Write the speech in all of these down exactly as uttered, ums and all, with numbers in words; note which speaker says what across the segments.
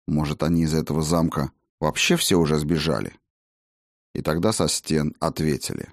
Speaker 1: Может, они из этого замка вообще все уже сбежали? И тогда со стен ответили.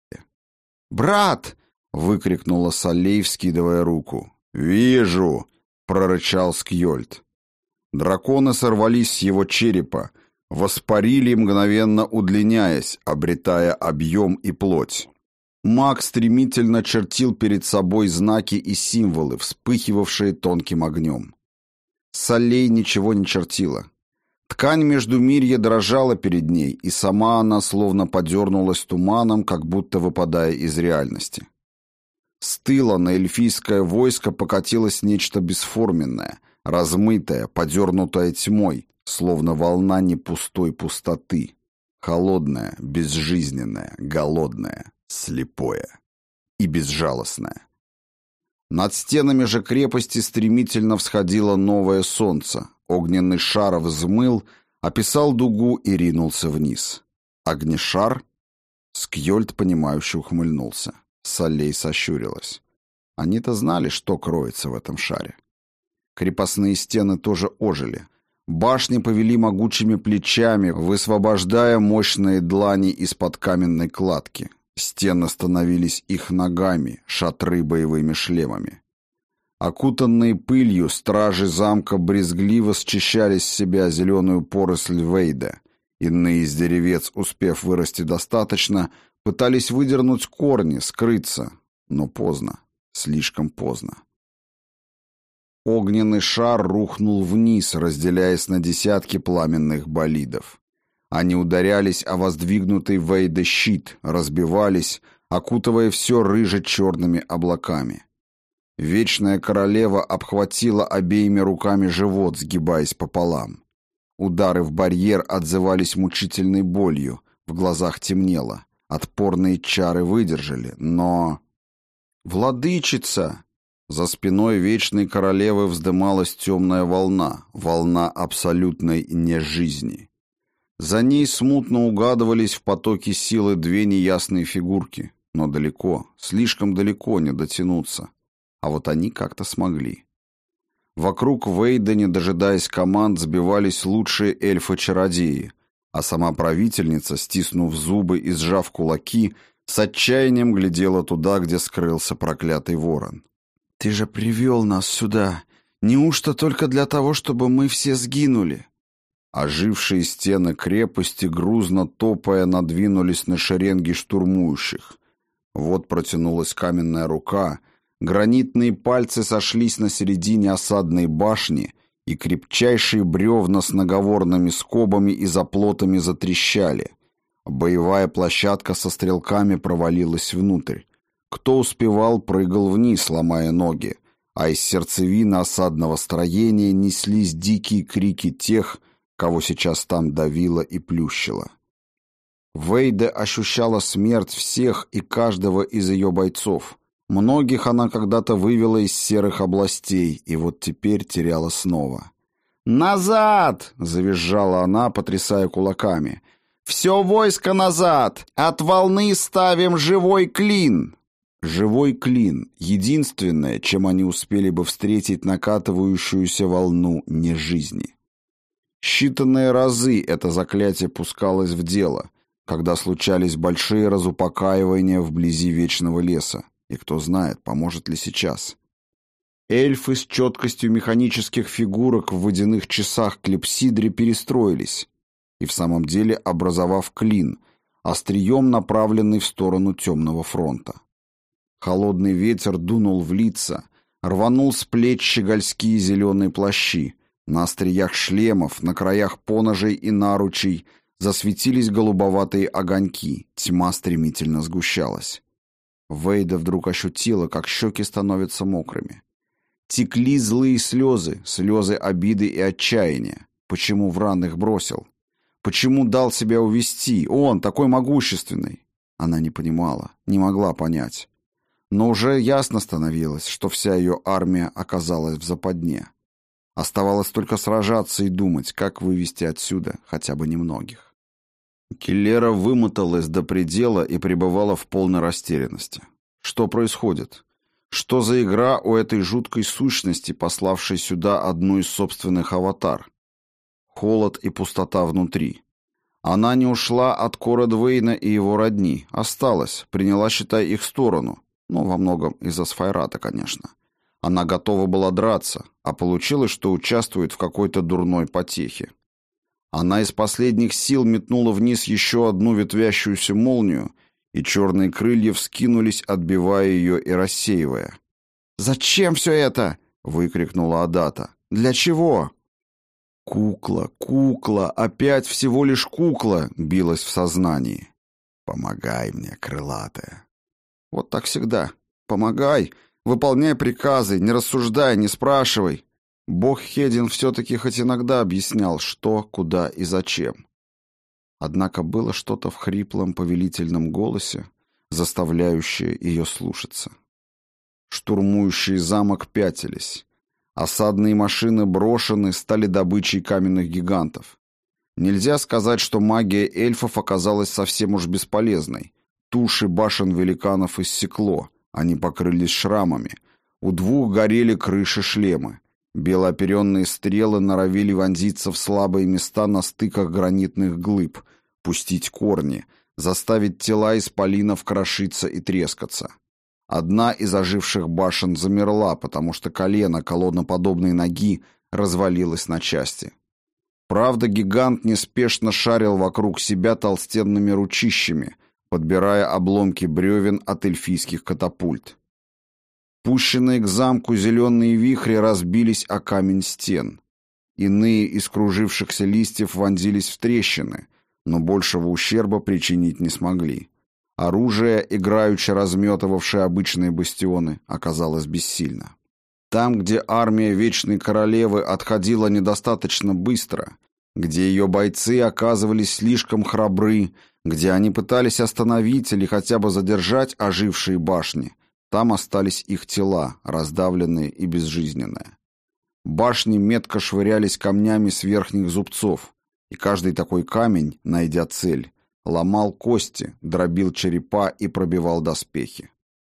Speaker 1: «Брат!» — выкрикнула Салей, вскидывая руку. «Вижу!» — прорычал Скьёльд. Драконы сорвались с его черепа, воспарили, мгновенно удлиняясь, обретая объем и плоть. Маг стремительно чертил перед собой знаки и символы, вспыхивавшие тонким огнем. Салей ничего не чертила. Ткань междумирья дрожала перед ней, и сама она словно подернулась туманом, как будто выпадая из реальности. С тыла на эльфийское войско покатилось нечто бесформенное, размытое, подернутое тьмой, словно волна непустой пустоты, холодное, безжизненное, голодное, слепое и безжалостное. Над стенами же крепости стремительно всходило новое солнце. Огненный шар взмыл, описал дугу и ринулся вниз. Огнешар? Скьёльд, понимающе ухмыльнулся. Салей сощурилась. Они-то знали, что кроется в этом шаре. Крепостные стены тоже ожили. Башни повели могучими плечами, высвобождая мощные длани из-под каменной кладки. Стены становились их ногами, шатры боевыми шлемами. Окутанные пылью, стражи замка брезгливо счищали с себя зеленую поросль Вейда. Иные из деревец, успев вырасти достаточно, пытались выдернуть корни, скрыться, но поздно, слишком поздно. Огненный шар рухнул вниз, разделяясь на десятки пламенных болидов. Они ударялись о воздвигнутый Вейда щит, разбивались, окутывая все рыже-черными облаками. Вечная королева обхватила обеими руками живот, сгибаясь пополам. Удары в барьер отзывались мучительной болью, в глазах темнело. Отпорные чары выдержали, но... «Владычица!» За спиной вечной королевы вздымалась темная волна, волна абсолютной нежизни. За ней смутно угадывались в потоке силы две неясные фигурки, но далеко, слишком далеко не дотянуться. А вот они как-то смогли. Вокруг Вейда, не дожидаясь команд, сбивались лучшие эльфы-чародеи, а сама правительница, стиснув зубы и сжав кулаки, с отчаянием глядела туда, где скрылся проклятый ворон. «Ты же привел нас сюда. Неужто только для того, чтобы мы все сгинули?» Ожившие стены крепости, грузно топая, надвинулись на шеренги штурмующих. Вот протянулась каменная рука, гранитные пальцы сошлись на середине осадной башни, и крепчайшие бревна с наговорными скобами и заплотами затрещали. Боевая площадка со стрелками провалилась внутрь. Кто успевал, прыгал вниз, ломая ноги, а из сердцевины осадного строения неслись дикие крики тех, кого сейчас там давило и плющило. Вейда ощущала смерть всех и каждого из ее бойцов. Многих она когда-то вывела из серых областей, и вот теперь теряла снова. «Назад!» — завизжала она, потрясая кулаками. «Все войско назад! От волны ставим живой клин!» Живой клин — единственное, чем они успели бы встретить накатывающуюся волну нежизни. Считанные разы это заклятие пускалось в дело, когда случались большие разупокаивания вблизи вечного леса. И кто знает, поможет ли сейчас. Эльфы с четкостью механических фигурок в водяных часах клипсидре перестроились, и в самом деле образовав клин, острием направленный в сторону темного фронта. Холодный ветер дунул в лица, рванул с плеч щегольские зеленые плащи. На остриях шлемов, на краях поножей и наручей засветились голубоватые огоньки, тьма стремительно сгущалась. Вейда вдруг ощутила, как щеки становятся мокрыми. Текли злые слезы, слезы обиды и отчаяния. Почему Вран их бросил? Почему дал себя увести? Он, такой могущественный. Она не понимала, не могла понять. Но уже ясно становилось, что вся ее армия оказалась в западне. Оставалось только сражаться и думать, как вывести отсюда хотя бы немногих. Киллера вымоталась до предела и пребывала в полной растерянности. Что происходит? Что за игра у этой жуткой сущности, пославшей сюда одну из собственных аватар? холод и пустота внутри. Она не ушла от Кора Двейна и его родни, осталась, приняла, считай, их сторону, ну, во многом из-за Сфайрата, конечно. Она готова была драться, а получилось, что участвует в какой-то дурной потехе. Она из последних сил метнула вниз еще одну ветвящуюся молнию, и черные крылья вскинулись, отбивая ее и рассеивая. «Зачем все это?» — выкрикнула Адата. «Для чего?» «Кукла, кукла, опять всего лишь кукла!» — билась в сознании. «Помогай мне, крылатая!» Вот так всегда. «Помогай! Выполняй приказы, не рассуждай, не спрашивай!» Бог Хедин все-таки хоть иногда объяснял, что, куда и зачем. Однако было что-то в хриплом повелительном голосе, заставляющее ее слушаться. Штурмующие замок пятились. Осадные машины брошены, стали добычей каменных гигантов. Нельзя сказать, что магия эльфов оказалась совсем уж бесполезной. Туши башен великанов иссекло, они покрылись шрамами. У двух горели крыши шлемы. Белооперенные стрелы норовили вонзиться в слабые места на стыках гранитных глыб, пустить корни, заставить тела исполинов крошиться и трескаться. Одна из оживших башен замерла, потому что колено колонноподобной ноги развалилось на части. Правда, гигант неспешно шарил вокруг себя толстенными ручищами, подбирая обломки бревен от эльфийских катапульт. Пущенные к замку зеленые вихри разбились о камень стен. Иные из кружившихся листьев вонзились в трещины, но большего ущерба причинить не смогли. Оружие, играючи разметывавшее обычные бастионы, оказалось бессильно. Там, где армия Вечной Королевы отходила недостаточно быстро, где ее бойцы оказывались слишком храбры, где они пытались остановить или хотя бы задержать ожившие башни, там остались их тела, раздавленные и безжизненные. Башни метко швырялись камнями с верхних зубцов, и каждый такой камень, найдя цель, ломал кости, дробил черепа и пробивал доспехи.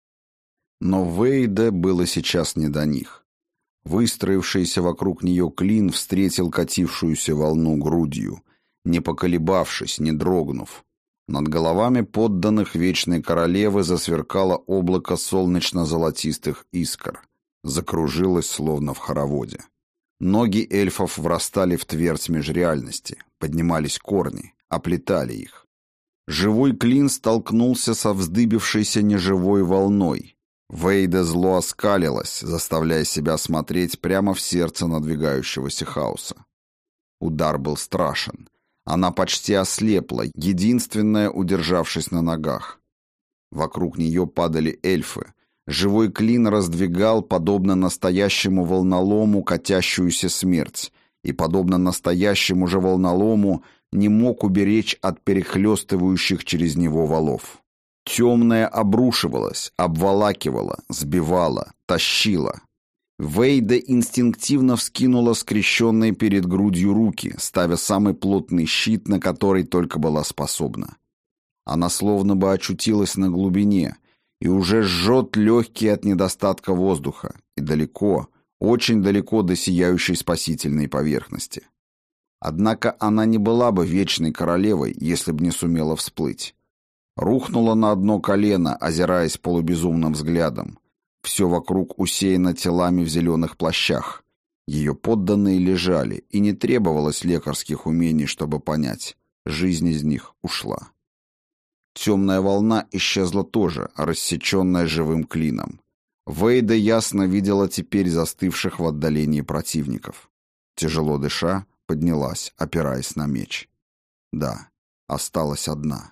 Speaker 1: Но Вейде было сейчас не до них. Выстроившийся вокруг нее клин встретил катившуюся волну грудью, не поколебавшись, не дрогнув. Над головами подданных Вечной Королевы засверкало облако солнечно-золотистых искр. Закружилось, словно в хороводе. Ноги эльфов врастали в твердь межреальности, поднимались корни, оплетали их. Живой клин столкнулся со вздыбившейся неживой волной. Вейда зло оскалилась, заставляя себя смотреть прямо в сердце надвигающегося хаоса. Удар был страшен. Она почти ослепла, единственная удержавшись на ногах. Вокруг нее падали эльфы. Живой клин раздвигал, подобно настоящему волнолому, катящуюся смерть, и, подобно настоящему же волнолому, не мог уберечь от перехлестывающих через него валов. Темное обрушивалось, обволакивало, сбивало, тащило. Вейда инстинктивно вскинула скрещенные перед грудью руки, ставя самый плотный щит, на который только была способна. Она словно бы очутилась на глубине и уже жжет легкие от недостатка воздуха, и далеко, очень далеко до сияющей спасительной поверхности. Однако она не была бы Вечной Королевой, если бы не сумела всплыть. Рухнула на одно колено, озираясь полубезумным взглядом. Все вокруг усеяно телами в зеленых плащах. Ее подданные лежали, и не требовалось лекарских умений, чтобы понять, жизнь из них ушла. Темная волна исчезла тоже, рассеченная живым клином. Вейда ясно видела теперь застывших в отдалении противников. Тяжело дыша, поднялась, опираясь на меч. Да, осталась одна.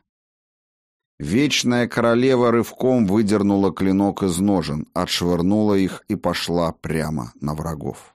Speaker 1: Вечная Королева рывком выдернула клинок из ножен, отшвырнула их и пошла прямо на врагов.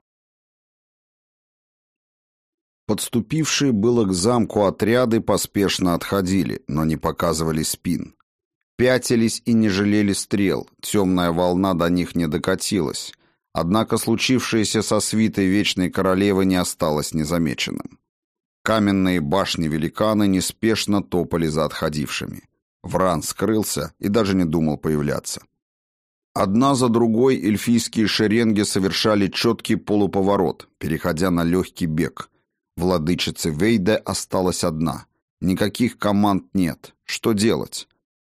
Speaker 1: Подступившие было к замку отряды поспешно отходили, но не показывали спин. Пятились и не жалели стрел, темная волна до них не докатилась, однако случившееся со свитой Вечной Королевы не осталось незамеченным. Каменные башни-великаны неспешно топали за отходившими. Вран скрылся и даже не думал появляться. Одна за другой эльфийские шеренги совершали четкий полуповорот, переходя на легкий бег. Владычица Вейде осталась одна. Никаких команд нет. Что делать?